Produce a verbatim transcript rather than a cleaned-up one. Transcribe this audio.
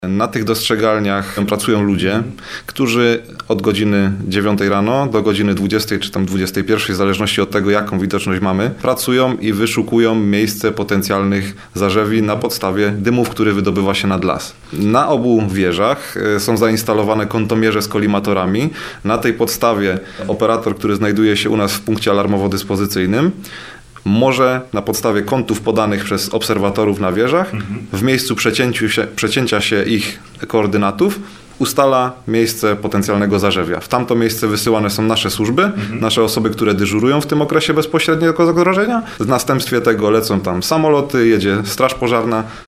Na tych dostrzegalniach pracują ludzie, którzy od godziny dziewiątej rano do godziny dwudziestej czy tam dwudziestej pierwszej, w zależności od tego, jaką widoczność mamy, pracują i wyszukują miejsce potencjalnych zarzewi na podstawie dymów, który wydobywa się nad las. Na obu wieżach są zainstalowane kątomierze z kolimatorami. Na tej podstawie operator, który znajduje się u nas w punkcie alarmowo-dyspozycyjnym, może na podstawie kątów podanych przez obserwatorów na wieżach w miejscu przecięciu się, przecięcia się ich koordynatów ustala miejsce potencjalnego zarzewia. W tamto miejsce wysyłane są nasze służby, mhm. nasze osoby, które dyżurują w tym okresie bezpośredniego zagrożenia. W następstwie tego lecą tam samoloty, jedzie straż pożarna.